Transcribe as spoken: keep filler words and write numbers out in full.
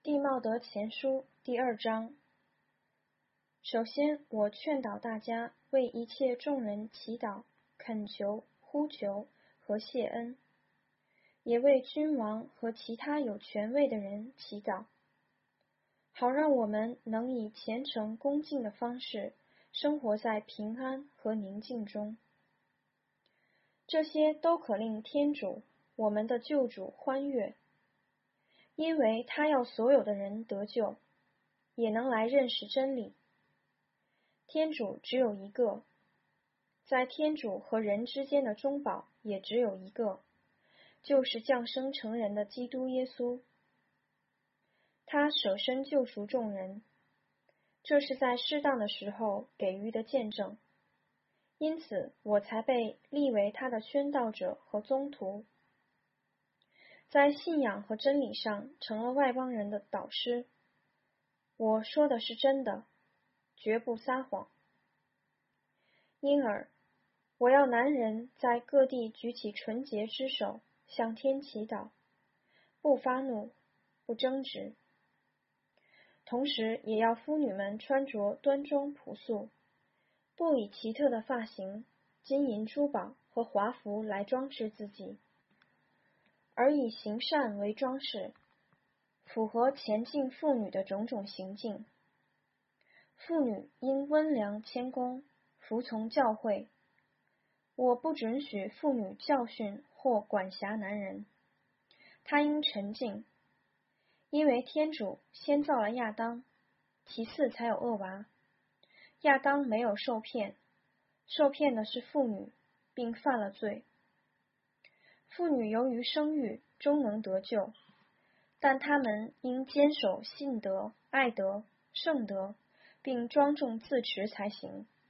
弟茂德前书第二章。首先，我劝导大家为一切众人祈祷、恳求、呼求和谢恩，也为君王和其他有权位的人祈祷，好让我们能以虔诚恭敬的方式生活在平安和宁静中。这些都可令天主，我们的救主欢悦，因为他要所有的人得救，也能来认识真理。天主只有一个，在天主和人之间的中保也只有一个，就是降生成人的基督耶稣。他舍身救赎众人，这是在适当的时候给予的见证，因此我才被立为他的宣道者和宗徒，在信仰和真理上成了外邦人的导师。我说的是真的，绝不撒谎。因而我要男人在各地举起纯洁之手，向天祈祷，不发怒，不争执。同时也要妇女们穿着端庄朴素，不以奇特的发型、金银珠宝和华服来装饰自己，而以行善为装饰，符合前进妇女的种种行径。妇女应温良谦恭，服从教会。我不准许妇女教训或管辖男人，她应沉静，因为天主先造了亚当，其次才有厄娃。亚当没有受骗，受骗的是妇女，并犯了罪。妇女由于生育终能得救，但她们应坚守信德、爱德、圣德，并庄重自持才行。